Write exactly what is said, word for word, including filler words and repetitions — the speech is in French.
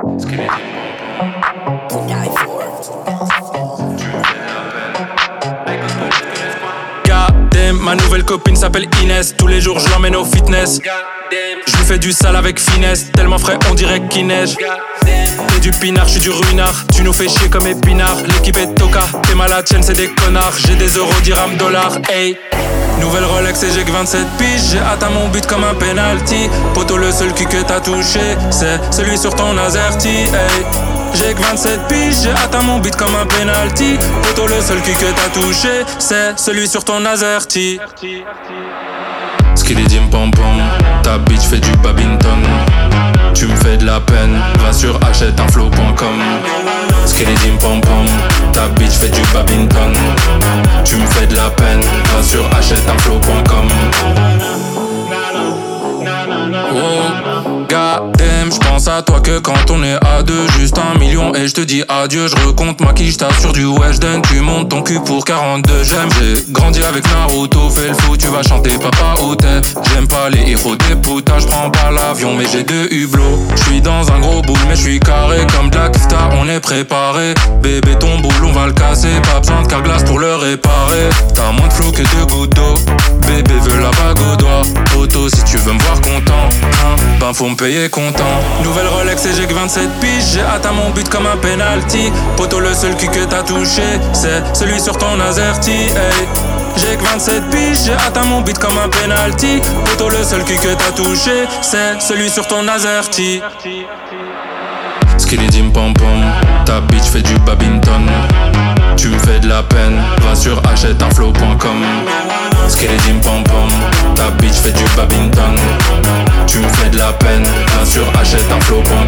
Goddamn, ma nouvelle copine s'appelle Inès. Tous les jours je l'emmène au fitness. Je lui fais du sale avec finesse. Tellement frais on dirait qu'il neige. T'es du pinard, j'suis du ruinard. Tu nous fais chier comme épinard. L'équipe est toca, t'es mal à tienne, c'est des connards. J'ai des euros, dirhams, dollars, hey. Nouvelle Rolex et j'ai que vingt-sept piges. J'ai atteint mon but comme un penalty. Poto, le seul cul que t'as touché, c'est celui sur ton Azerty, hey. J'ai que vingt-sept piges, j'ai atteint mon but comme un penalty. Poto, le seul cul que t'as touché, c'est celui sur ton Azerty. Skilly dim pom pom, ta bitch fait du badminton. Tu me fais de la peine, va sur achète un flow point com. Skilly dim pom pom, ta bitch fait du badminton. Tu me fais de la peine, va sur achète un flow point com. Oh, goddamn, j'pense à toi que quand on est à deux. Juste un million et j'te dis adieu. J'recompte ma quiche, j'tassure du Weshden. Tu montes ton cul pour quarante-deux. J'aime, j'ai grandi avec Naruto. Fais le fou, tu vas chanter papa où t'es. J'aime pas les héros des putas. J'prends pas l'avion mais j'ai deux hublots. J'suis dans un gros boule mais j'suis carré. Comme Black Star, on est préparé. Bébé ton boule, on va le casser. Pas besoin de carglass pour le réparer. T'as moins de flow que de gouttes d'eau. Bébé veut la bague au doigt. Auto si tu veux me voir content, hein, ben faut me payer content. Nouvelle Rolex et j'ai que vingt-sept piges. J'ai atteint mon but comme un penalty. Poto, le seul cul que t'as touché, c'est celui sur ton Azerty, hey. J'ai que vingt-sept piges, j'ai atteint mon but comme un penalty. Poto, le seul cul que t'as touché, c'est celui sur ton Azerty. Skilly dim pom pom, ta bitch fait du badminton. Tu me fais de la peine, va sur achète un flow point com. Skilly dim pom pom, ta bitch fait du badminton. Tu me fais de la peine, va sur achète un flow point com.